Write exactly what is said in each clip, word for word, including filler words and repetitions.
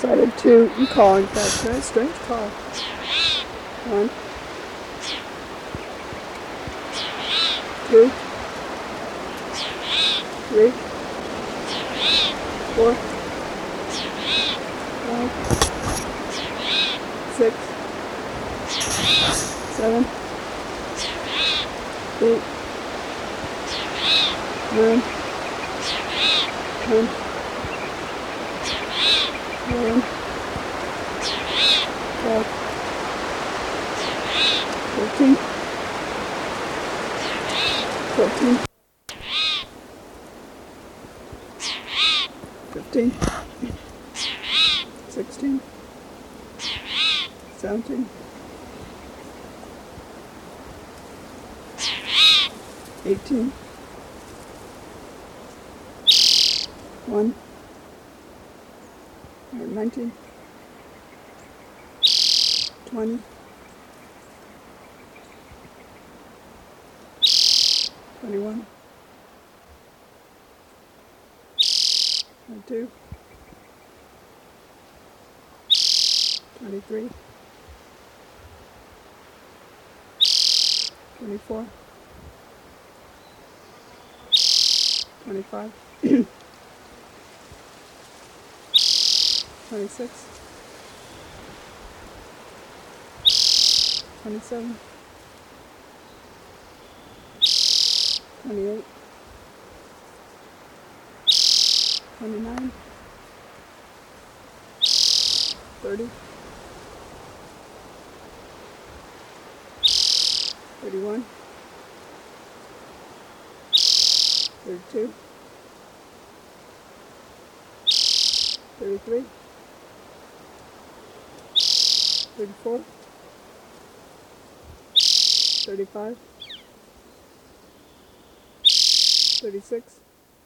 decided to call. In fact, very strange call. One, two, three, four, five, six, seven, eight, nine, ten, eleven, twelve, thirteen, fourteen, fifteen, sixteen, seventeen, eighteen, one, nineteen, twenty, twenty-one, twenty-two, twenty-three, twenty-four, twenty-five, twenty-six, twenty-seven, twenty-eight, twenty-nine, thirty, thirty-one, thirty-two, thirty-three, thirty-four, thirty-five, thirty-six,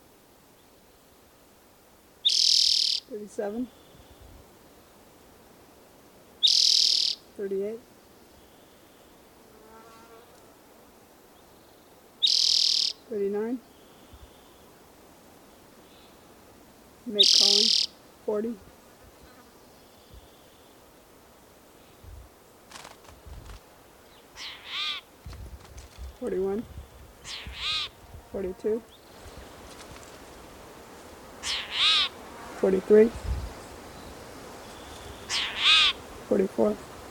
thirty-seven, thirty-eight, thirty-nine, make calling, forty, forty-one, forty-two, forty-three, forty-four,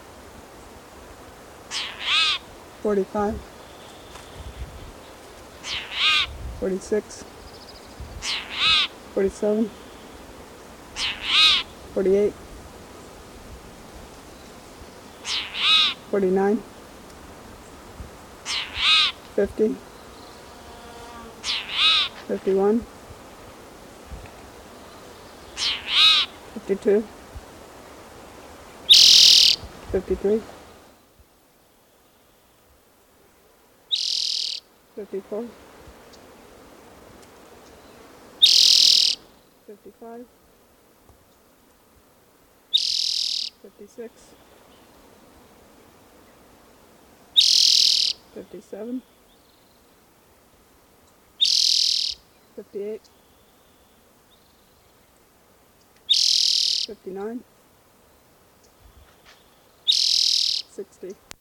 forty-five, forty-six, forty-seven, forty-eight, forty-nine, fifty, fifty-one, fifty-two, fifty-three, fifty-four, fifty-five, fifty-six, fifty-seven, fifty-eight, fifty-nine, sixty.